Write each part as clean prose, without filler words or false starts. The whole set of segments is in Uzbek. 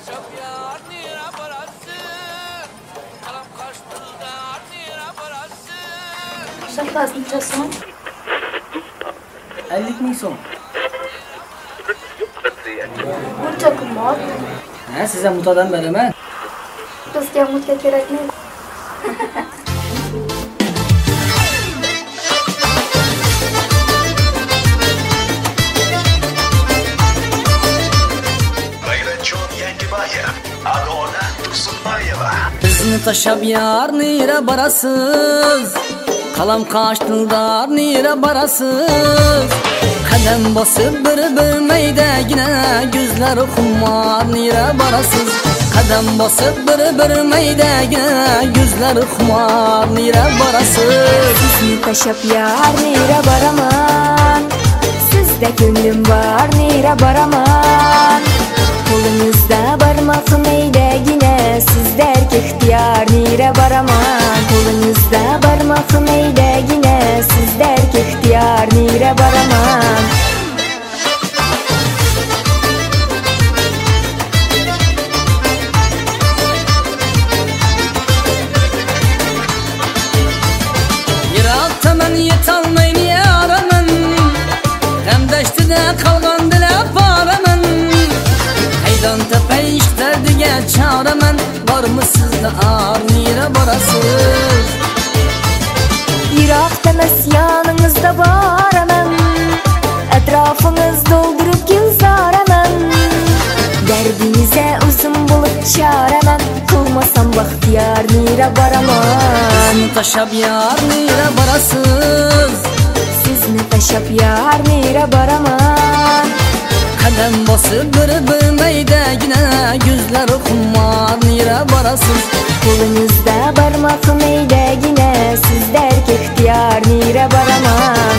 Şapkası neçəsin? 50.000 so'm. Buncha qimmat. Ha, sizga mutadan beraman. Bizga muta kerakmi? Bizni tashab yar nira barasiz, qalam qaştildar nira barasiz. Qadam bosib bir maydagina gözlar xumar nira barasiz. Qadam bosib bir maydagina gözlar xumar nira barasiz. Sizni tashab yar nira baraman, sizda ko'nglim bor nira baraman. Qo'lingizda barmoq maydagina, sizda ixtiyor nira baraman. Qo'lingizda barmoq maydagina, sizda ixtiyor nira baraman. Yiroqdaman yetolmay yaraman, g'amdashtida qolgan dilab boraman. Haydon tepay ishlardiga choraman, bormi sizda or nira borasiz. Yiroqda emas yoningizda boraman, atrofingiz doldurib soraman. Dardingizga o'zim bo'lib choraman, qilmasam baxtiyor nira baraman. Sizni tashab yar nira barasiz, Sizni tashab yar nira baraman. qadam bosib bir maydagina gözlar xumar nira barasiz. Qo'lingizda barmoq maydagina, sizda ixtiyor nira baraman.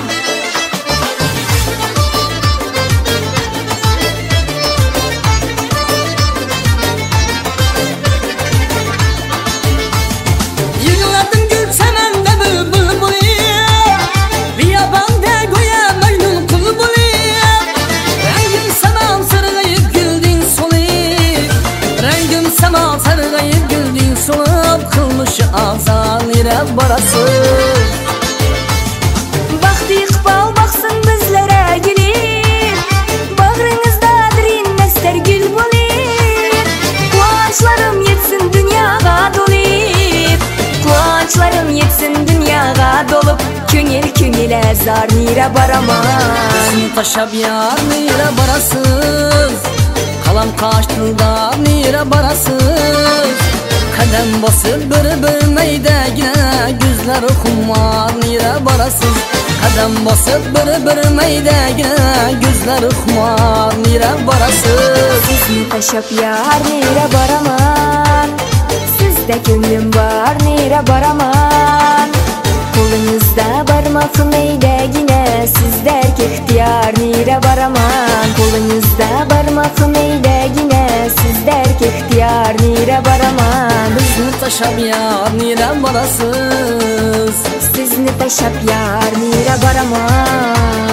Yig'ladim gul chamanda bulbul bo'lib, biyobonda go'yo maynun qul bo'lib. Rangim samon sarg'ayib gulding so'lib, rangim samon sarg'ayib gulding so'lib, qilmishi azal nira barasiz. Baxti iqbol baxsin bizlara gulib, bag'ringizdadir inmastar gul bo'lib. Quvonchlarim yetsin dunyoga to'lib, quvonchlarim yetsin dunyoga to'lib. Ko'ngil azor nira baraman. Sizni tashab yar nira barasiz, qalam qaştildar nira barasiz. Qadam bosib bir maydagina gözlar xumar nira barasiz. Qadam bosib bir maydagina gözlar xumar nira barasiz. Sizni tashab yar nira baraman, sizda ko'nglim bor nira baraman. Qo'lingizda barmoq maydagina, sizda ixtiyor nira baraman. Qo'lingizda barmoq maydagina, sizda ixtiyor nira baraman. Bizni tashab yar nira barasiz, Sizni tashab yar nira baraman.